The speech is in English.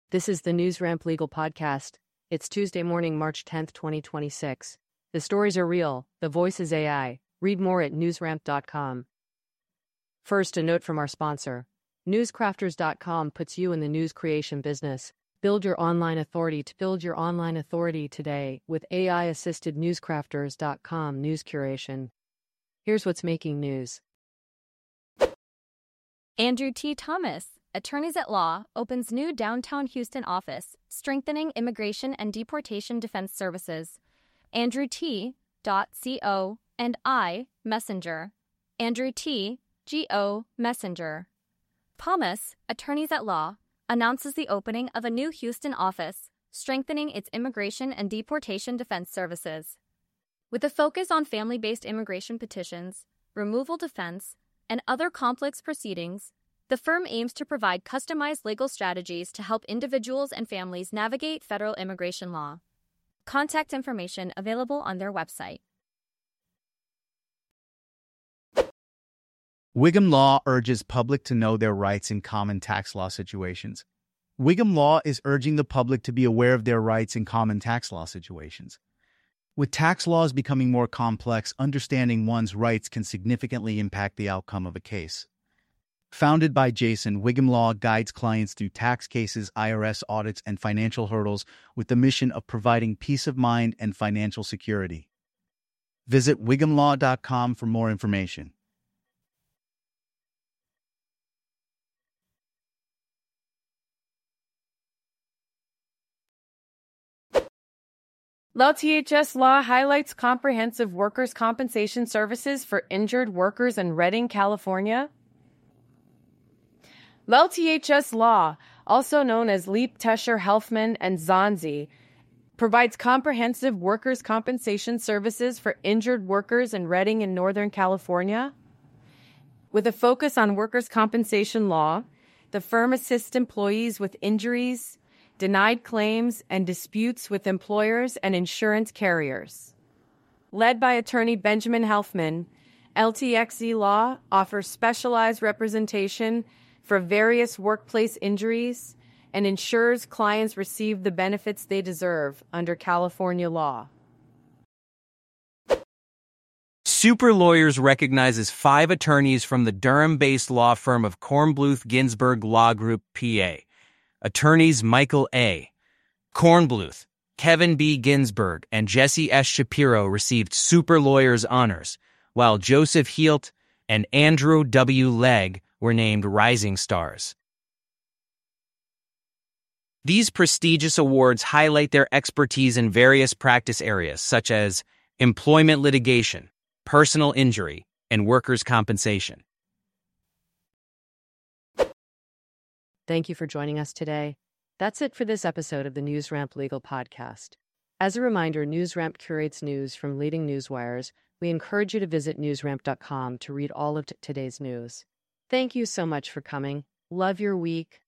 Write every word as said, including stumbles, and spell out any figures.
This is the NewsRamp Legal Podcast. It's Tuesday morning, March tenth, twenty twenty-six. The stories are real, the voice is A I. Read more at newsramp dot com. First, a note from our sponsor. newscrafters dot com puts you in the news creation business. Build your online authority to build your online authority today with A I-assisted newscrafters dot com news curation. Here's what's making news. Andrew T. Thomas, Attorneys at Law, opens new downtown Houston office, strengthening immigration and deportation defense services. Andrew T. Co. and I. Messenger. Andrew T. Go. Messenger. Thomas, Attorneys at Law, announces the opening of a new Houston office, strengthening its immigration and deportation defense services. With a focus on family-based immigration petitions, removal defense, and other complex proceedings, the firm aims to provide customized legal strategies to help individuals and families navigate federal immigration law. Contact information available on their website. Wiggum Law urges public to know their rights in common tax law situations. Wiggum Law is urging the public to be aware of their rights in common tax law situations. With tax laws becoming more complex, understanding one's rights can significantly impact the outcome of a case. Founded by Jason, Wiggum Law guides clients through tax cases, I R S audits, and financial hurdles with the mission of providing peace of mind and financial security. Visit wiggum law dot com for more information. L T H S Law highlights comprehensive workers' compensation services for injured workers in Redding, California. L T H S Law, also known as Leap, Tesher, Helfman, and Zanzi, provides comprehensive workers' compensation services for injured workers in Redding in Northern California. With a focus on workers' compensation law, the firm assists employees with injuries, denied claims, and disputes with employers and insurance carriers. Led by attorney Benjamin Helfman, L T X E Law offers specialized representation for various workplace injuries and ensures clients receive the benefits they deserve under California law. Super Lawyers recognizes five attorneys from the Durham-based law firm of Kornbluth Ginsburg Law Group, P A Attorneys Michael A. Kornbluth, Kevin B. Ginsburg, and Jesse S. Shapiro received Super Lawyers honors, while Joseph Healt and Andrew W. Legg were named Rising Stars. These prestigious awards highlight their expertise in various practice areas such as employment litigation, personal injury, and workers' compensation. Thank you for joining us today. That's it for this episode of the NewsRamp Legal Podcast. As a reminder, NewsRamp curates news from leading newswires. We encourage you to visit newsramp dot com to read all of t- today's news. Thank you so much for coming. Love your week.